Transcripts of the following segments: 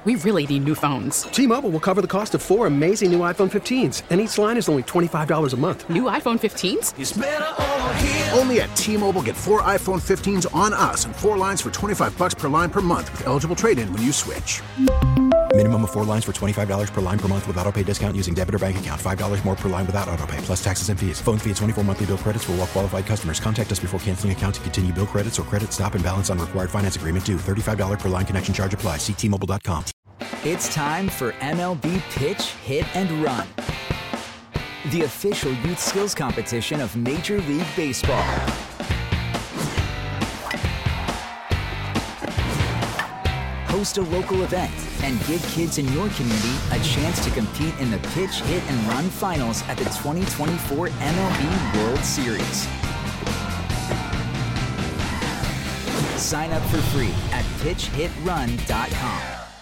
We really need new phones. T-Mobile will cover the cost of 4 amazing new iPhone 15s, and each line is only $25 a month. New iPhone 15s? It's better over here. Only at T-Mobile, get 4 iPhone 15s on us and 4 lines for $25 per line per month with eligible trade-in when you switch. Minimum of 4 lines for $25 per line per month with autopay discount using debit or bank account. $5 more per line without autopay, plus taxes and fees. Phone fee at 24 monthly bill credits for well-qualified customers. Contact us before canceling account to continue bill credits or credit stop and balance on required finance agreement due. $35 per line connection charge applies. See T-Mobile.com. It's time for MLB Pitch, Hit, and Run, the official youth skills competition of Major League Baseball. Host a local event and give kids in your community a chance to compete in the Pitch, Hit, and Run finals at the 2024 MLB World Series. Sign up for free at pitchhitrun.com.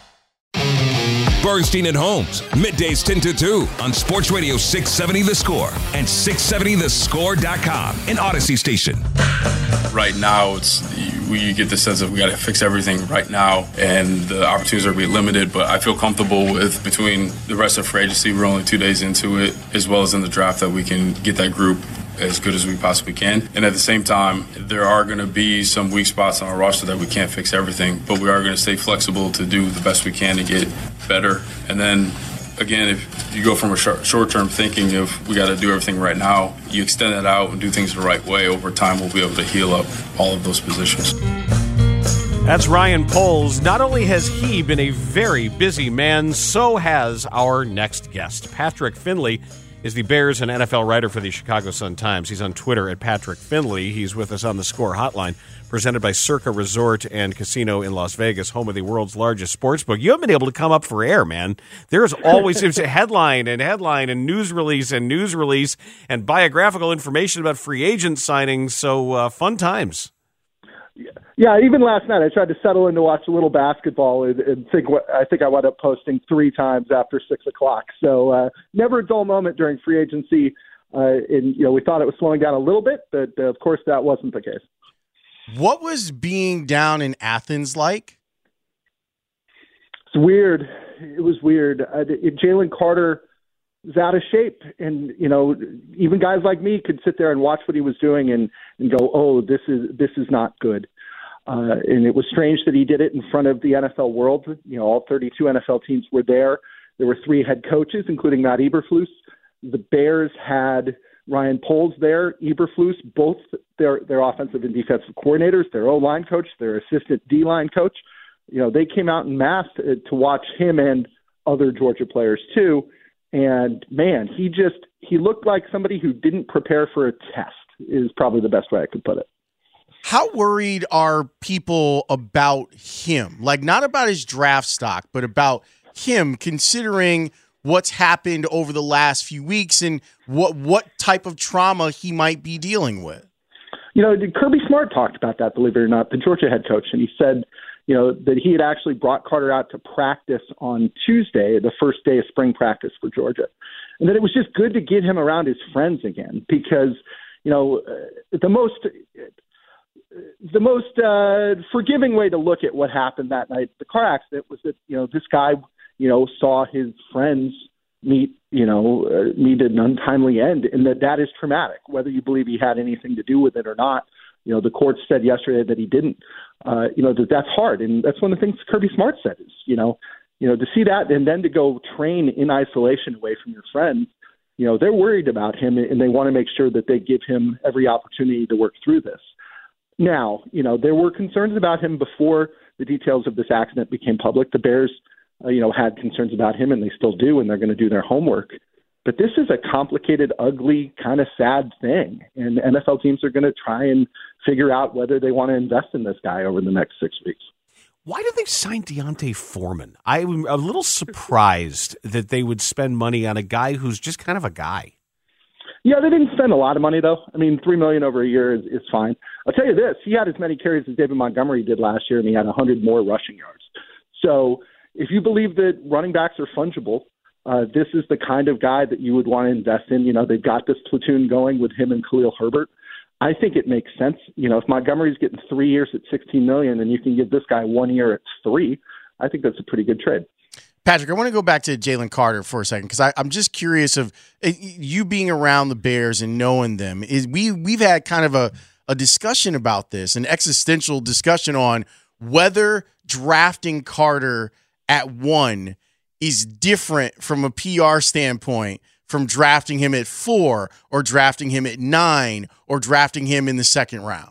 Bernstein and Holmes, middays 10 to 2 on Sports Radio 670 The Score and 670thescore.com, an Odyssey station. Right now, we get the sense of we got to fix everything right now, and the opportunities are going to be limited, but I feel comfortable with between the rest of free agency, we're only 2 days into it, as well as in the draft, that we can get that group as good as we possibly can. And at the same time, there are going to be some weak spots on our roster that we can't fix everything, but we are going to stay flexible to do the best we can to get better. And then, again, if you go from a short-term thinking of we got to do everything right now, you extend that out and do things the right way, over time we'll be able to heal up all of those positions. That's Ryan Poles. Not only has he been a very busy man, so has our next guest. Patrick Finley is the Bears and NFL writer for the Chicago Sun-Times. He's on Twitter at Patrick Finley. He's with us on the Score Hotline, presented by Circa Resort and Casino in Las Vegas, home of the world's largest sports book. You haven't been able to come up for air, man. There's always it's a headline and news release and biographical information about free agent signings. So fun times. Yeah, even last night I tried to settle in to watch a little basketball and I think I wound up posting 3 times after 6 o'clock. So never a dull moment during free agency. And we thought it was slowing down a little bit, but of course that wasn't the case. What was being down in Athens like? It's weird. It was weird. Jalen Carter was out of shape, and even guys like me could sit there and watch what he was doing and go, "Oh, this is not good." And it was strange that he did it in front of the NFL world. All 32 NFL teams were there. There were 3 head coaches, including Matt Eberflus. The Bears had Ryan Poles there, Eberflus, both their offensive and defensive coordinators, their O-line coach, their assistant D-line coach. They came out en masse to watch him and other Georgia players too. And man, he looked like somebody who didn't prepare for a test, is probably the best way I could put it. How worried are people about him? Like, not about his draft stock, but about him, considering what's happened over the last few weeks and what type of trauma he might be dealing with? Kirby Smart talked about that, believe it or not, the Georgia head coach, and he said, that he had actually brought Carter out to practice on Tuesday, the first day of spring practice for Georgia. And that it was just good to get him around his friends again because, the most forgiving way to look at what happened that night, the car accident, was that, this guy, saw his friends meet an untimely end, and that is traumatic, whether you believe he had anything to do with it or not. The court said yesterday that he didn't. That's hard, and that's one of the things Kirby Smart said is, to see that and then to go train in isolation away from your friends. They're worried about him, and they want to make sure that they give him every opportunity to work through this. Now, there were concerns about him before the details of this accident became public. The Bears, had concerns about him, and they still do, and they're going to do their homework. But this is a complicated, ugly, kind of sad thing, and NFL teams are going to try and figure out whether they want to invest in this guy over the next 6 weeks. Why did they sign D'Onta Foreman? I'm a little surprised that they would spend money on a guy who's just kind of a guy. Yeah, they didn't spend a lot of money, though. I mean, $3 million over a year is fine. I'll tell you this. He had as many carries as David Montgomery did last year, and he had 100 more rushing yards. So if you believe that running backs are fungible, this is the kind of guy that you would want to invest in. They've got this platoon going with him and Khalil Herbert. I think it makes sense. If Montgomery's getting 3 years at $16 million and you can give this guy 1 year at $3 million, I think that's a pretty good trade. Patrick, I want to go back to Jalen Carter for a second because I'm just curious of you being around the Bears and knowing them. We've had kind of a discussion about this, an existential discussion on whether drafting Carter at 1 is different from a PR standpoint from drafting him at 4 or drafting him at 9 or drafting him in the second round.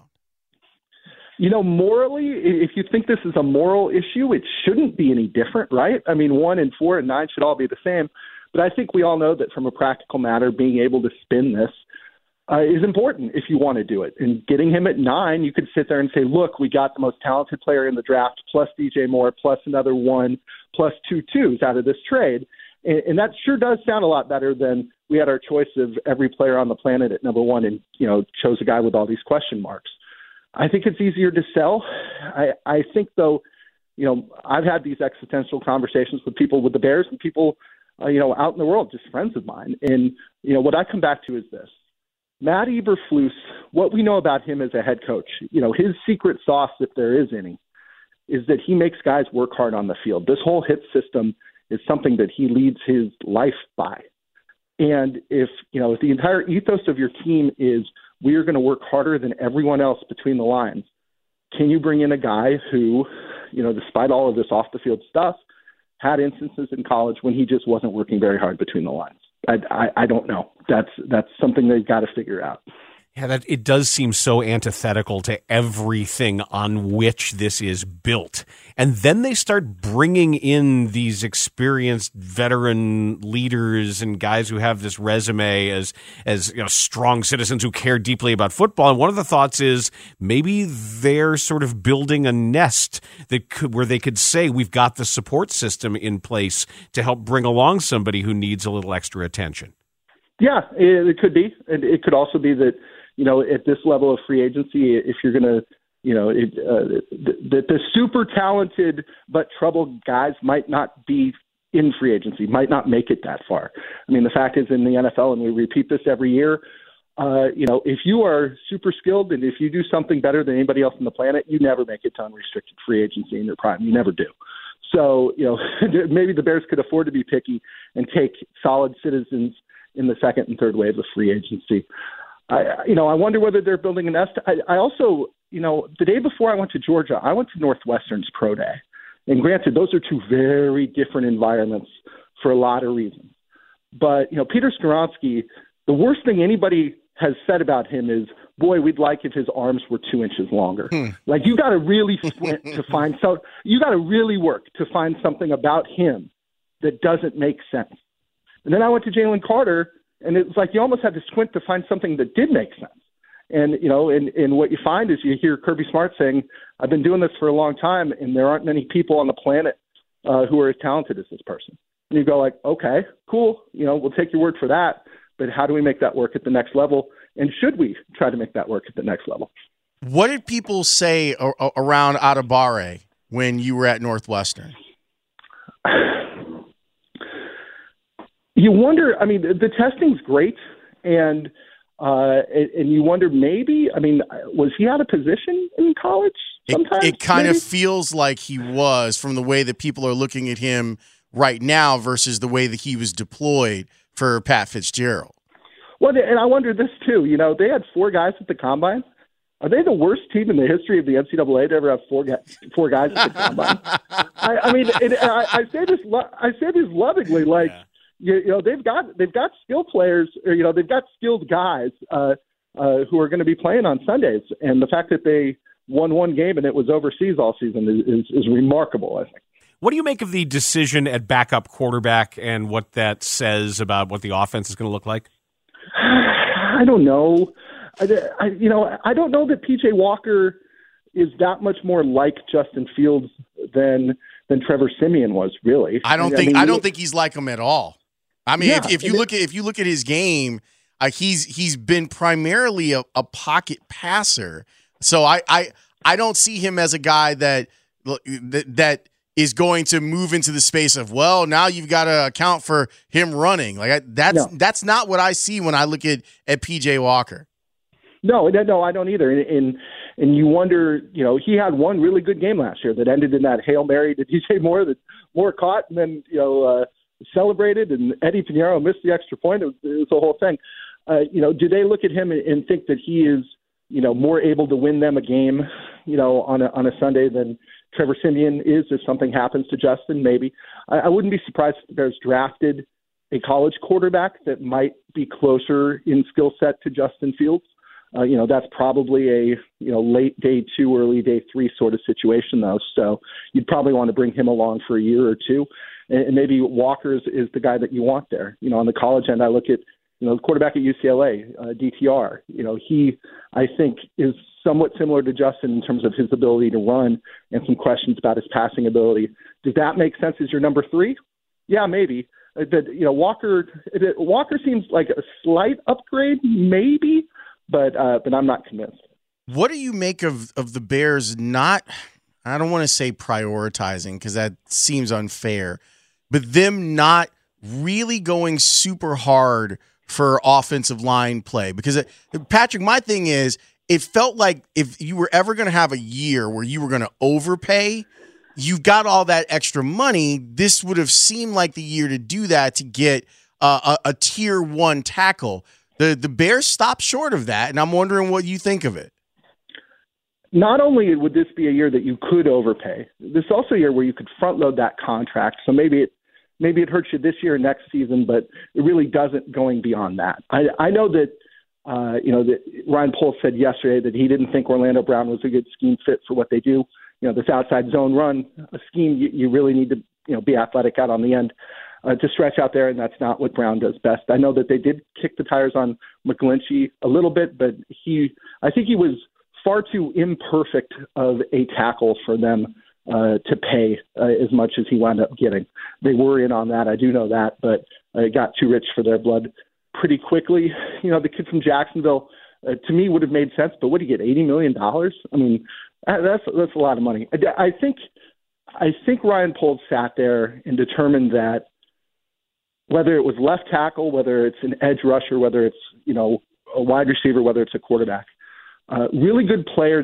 Morally, if you think this is a moral issue, it shouldn't be any different, right? I mean, 1 and 4 and 9 should all be the same. But I think we all know that from a practical matter, being able to spin this is important if you want to do it. And getting him at 9, you could sit there and say, look, we got the most talented player in the draft, plus DJ Moore, plus another 1, plus 2 2s out of this trade. And that sure does sound a lot better than we had our choice of every player on the planet at number 1 and, chose a guy with all these question marks. I think it's easier to sell. I think, though, I've had these existential conversations with people with the Bears and people, out in the world, just friends of mine. And, what I come back to is this. Matt Eberflus, what we know about him as a head coach, his secret sauce, if there is any, is that he makes guys work hard on the field. This whole HIT system is something that he leads his life by. And if the entire ethos of your team is we are going to work harder than everyone else between the lines, can you bring in a guy who, despite all of this off-the-field stuff, had instances in college when he just wasn't working very hard between the lines? I don't know. That's something they've got to figure out. Yeah, it does seem so antithetical to everything on which this is built. And then they start bringing in these experienced veteran leaders and guys who have this resume as strong citizens who care deeply about football. And one of the thoughts is maybe they're sort of building a nest where they could say, we've got the support system in place to help bring along somebody who needs a little extra attention. Yeah, it could be. And it could also be that, at this level of free agency, if you're going to, the super talented but troubled guys might not be in free agency, might not make it that far. I mean, the fact is in the NFL, and we repeat this every year, if you are super skilled and if you do something better than anybody else on the planet, you never make it to unrestricted free agency in your prime. You never do. So, maybe the Bears could afford to be picky and take solid citizens in the second and third wave of free agency. I wonder whether they're building a nest. I also, the day before I went to Georgia, I went to Northwestern's Pro Day. And granted, those are two very different environments for a lot of reasons. But, Peter Skoronski, the worst thing anybody has said about him is, boy, we'd like if his arms were 2 inches longer. Like, you got to really squint to find you got to really work to find something about him that doesn't make sense. And then I went to Jalen Carter, and it's like you almost had to squint to find something that did make sense. And, and what you find is you hear Kirby Smart saying, I've been doing this for a long time, and there aren't many people on the planet who are as talented as this person. And you go like, okay, cool. We'll take your word for that. But how do we make that work at the next level? And should we try to make that work at the next level? What did people say around Adebawore when you were at Northwestern? You wonder, I mean, the testing's great, and you wonder maybe, I mean, was he out of position in college sometimes? It kind of feels like he was from the way that people are looking at him right now versus the way that he was deployed for Pat Fitzgerald. Well, and I wonder this too, they had 4 guys at the Combine. Are they the worst team in the history of the NCAA to ever have 4 guys at the Combine? I mean, I say this lovingly, like, yeah. They've got skill players, or they've got skilled guys who are going to be playing on Sundays, and the fact that they won 1 game and it was overseas all season is remarkable, I think. What do you make of the decision at backup quarterback and what that says about what the offense is going to look like? I don't know. I don't know that PJ Walker is that much more like Justin Fields than Trevor Siemian was, really. I don't think he's like him at all. I mean, yeah, if you look at his game, he's been primarily a pocket passer. So I don't see him as a guy that is going to move into the space of, well, now you've got to account for him running. Like that's not what I see when I look at PJ Walker. No, I don't either. And And you wonder, he had one really good game last year that ended in that Hail Mary to DJ Moore that Moore caught and then, celebrated, and Eddie Pinheiro missed the extra point. It was the whole thing. Do they look at him and think that he is, more able to win them a game, on a Sunday than Trevor Siemian is if something happens to Justin? Maybe. I wouldn't be surprised if there's drafted a college quarterback that might be closer in skill set to Justin Fields. That's probably a, late day 2, early day 3 sort of situation, though. So you'd probably want to bring him along for a year or two. And maybe Walker is the guy that you want there. On the college end, I look at, the quarterback at UCLA, DTR. He, I think, is somewhat similar to Justin in terms of his ability to run and some questions about his passing ability. Does that make sense as your number 3? Yeah, maybe. But, Walker seems like a slight upgrade, maybe, but I'm not convinced. What do you make of the Bears not, I don't want to say prioritizing because that seems unfair, but them not really going super hard for offensive line play? Because, Patrick, my thing is, it felt like if you were ever going to have a year where you were going to overpay, you've got all that extra money. This would have seemed like the year to do that, to get a tier 1 tackle. The Bears stopped short of that, and I'm wondering what you think of it. Not only would this be a year that you could overpay, this is also a year where you could front load that contract. So maybe it hurts you this year and next season, but it really doesn't going beyond that. I know that that Ryan Poles said yesterday that he didn't think Orlando Brown was a good scheme fit for what they do. This outside zone run, a scheme you really need to be athletic out on the end to stretch out there, and that's not what Brown does best. I know that they did kick the tires on McGlinchey a little bit, but I think he was far too imperfect of a tackle for them to pay as much as he wound up getting. They were in on that, I do know that, but it got too rich for their blood pretty quickly. The kid from Jacksonville, to me, would have made sense, but what did he get, $80 million? I mean, that's a lot of money. I think Ryan Poles sat there and determined that whether it was left tackle, whether it's an edge rusher, whether it's a wide receiver, whether it's a quarterback, really good players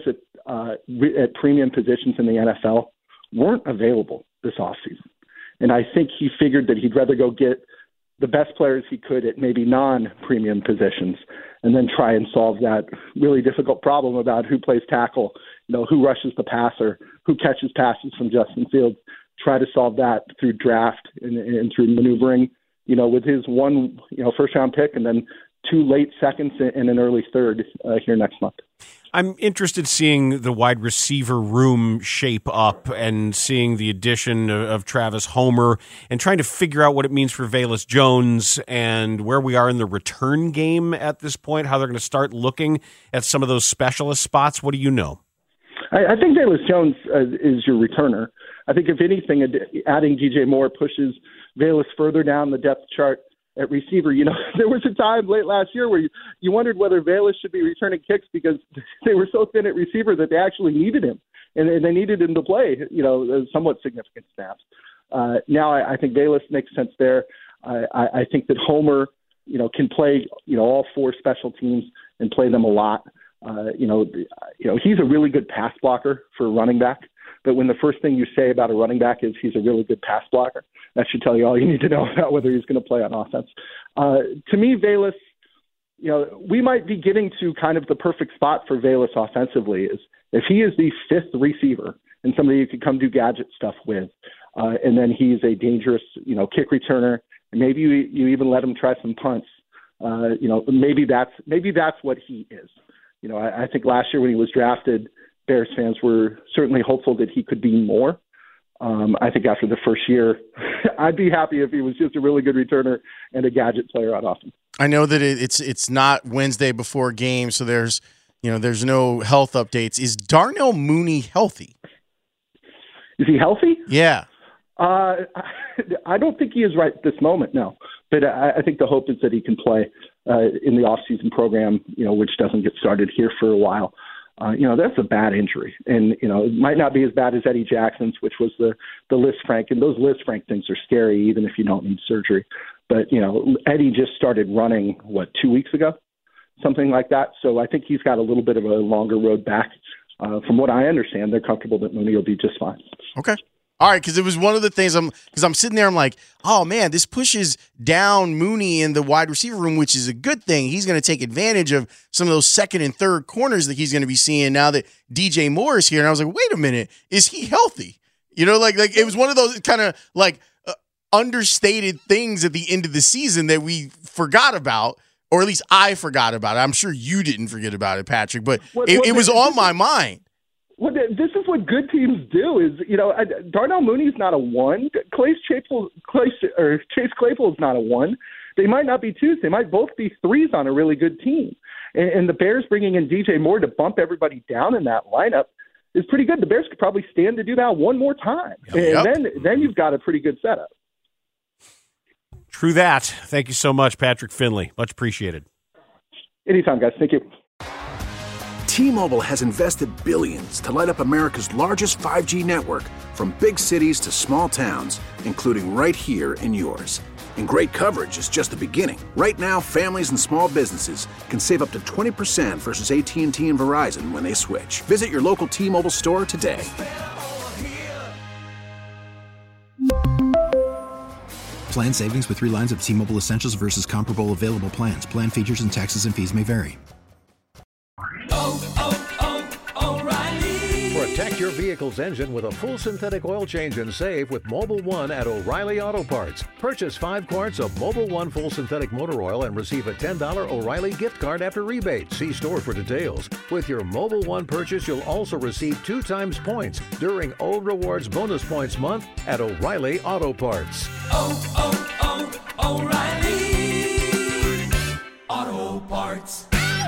at premium positions in the NFL weren't available this offseason. And I think he figured that he'd rather go get the best players he could at maybe non-premium positions and then try and solve that really difficult problem about who plays tackle, who rushes the passer, who catches passes from Justin Fields. Try to solve that through draft and through maneuvering, with his one, first-round pick and then 2 late seconds and an early third here next month. I'm interested seeing the wide receiver room shape up and seeing the addition of Travis Homer and trying to figure out what it means for Velus Jones and where we are in the return game at this point, how they're going to start looking at some of those specialist spots. What do you know? I think Velus Jones is your returner. I think, if anything, adding DJ Moore pushes Velus further down the depth chart at receiver. There was a time late last year where you wondered whether Velus should be returning kicks because they were so thin at receiver that they actually needed him, and they needed him to play, somewhat significant snaps. Now I think Velus makes sense there. I think that Homer, can play, all 4 special teams and play them a lot. He's a really good pass blocker for a running back. But when the first thing you say about a running back is he's a really good pass blocker, that should tell you all you need to know about whether he's going to play on offense. To me, Velus, we might be getting to kind of the perfect spot for Velus offensively is if he is the 5th receiver and somebody you could come do gadget stuff with, and then he's a dangerous, kick returner, and maybe you even let him try some punts. Maybe that's what he is. I think last year when he was drafted, Bears fans were certainly hopeful that he could be more. I think after the first year, I'd be happy if he was just a really good returner and a gadget player on offense. I know that it's not Wednesday before game, so there's no health updates. Is Darnell Mooney healthy? Is he healthy? Yeah. I don't think he is right at this moment, no. But I think the hope is that he can play in the off-season program, which doesn't get started here for a while. That's a bad injury. And, it might not be as bad as Eddie Jackson's, which was the Lisfranc. And those Lisfranc things are scary, even if you don't need surgery. But, Eddie just started running, 2 weeks ago? Something like that. So I think he's got a little bit of a longer road back from what I understand, they're comfortable that Mooney will be just fine. Okay. All right, because it was one of the things I'm sitting there, I'm like, oh, man, this pushes down Mooney in the wide receiver room, which is a good thing. He's going to take advantage of some of those second and third corners that he's going to be seeing now that DJ Moore is here. And I was like, wait a minute, is he healthy? You know, like it was one of those kind of like understated things at the end of the season that we forgot about, or at least I forgot about it. I'm sure you didn't forget about it, Patrick, but it was on my mind. Well, this is what good teams do. Is Darnell Mooney's not a 1. Chase Claypool is not a 1. They might not be 2s. They might both be 3s on a really good team. And the Bears bringing in DJ Moore to bump everybody down in that lineup is pretty good. The Bears could probably stand to do that one more time, and then you've got a pretty good setup. True that. Thank you so much, Patrick Finley. Much appreciated. Anytime, guys. Thank you. T-Mobile has invested billions to light up America's largest 5G network, from big cities to small towns, including right here in yours. And great coverage is just the beginning. Right now, families and small businesses can save up to 20% versus AT&T and Verizon when they switch. Visit your local T-Mobile store today. Plan savings with 3 lines of T-Mobile Essentials versus comparable available plans. Plan features and taxes and fees may vary. Protect your vehicle's engine with a full synthetic oil change and save with Mobil 1 at O'Reilly Auto Parts. Purchase 5 quarts of Mobil 1 full synthetic motor oil and receive a $10 O'Reilly gift card after rebate. See store for details. With your Mobil 1 purchase, you'll also receive 2 times points during O Rewards Bonus Points Month at O'Reilly Auto Parts. O'Reilly Auto Parts.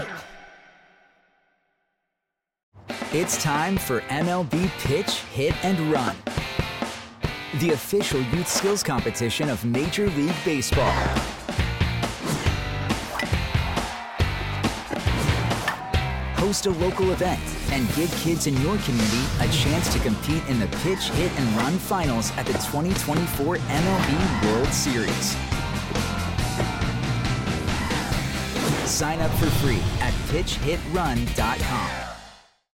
It's time for MLB Pitch, Hit, and Run, the official youth skills competition of Major League Baseball. Host a local event and give kids in your community a chance to compete in the Pitch, Hit, and Run finals at the 2024 MLB World Series. Sign up for free at pitchhitrun.com.